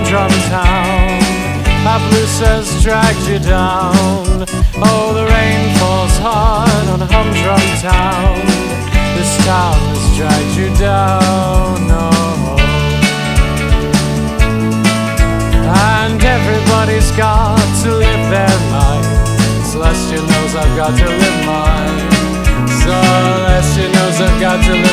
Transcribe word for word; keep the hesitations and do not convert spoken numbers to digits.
humdrum town. Hapless has dragged you down. Oh, the rain falls hard on humdrum town. This town has dragged you down. Oh. And everybody's got to live their life. Celestia knows I've got to live mine. Celestia knows I've got to live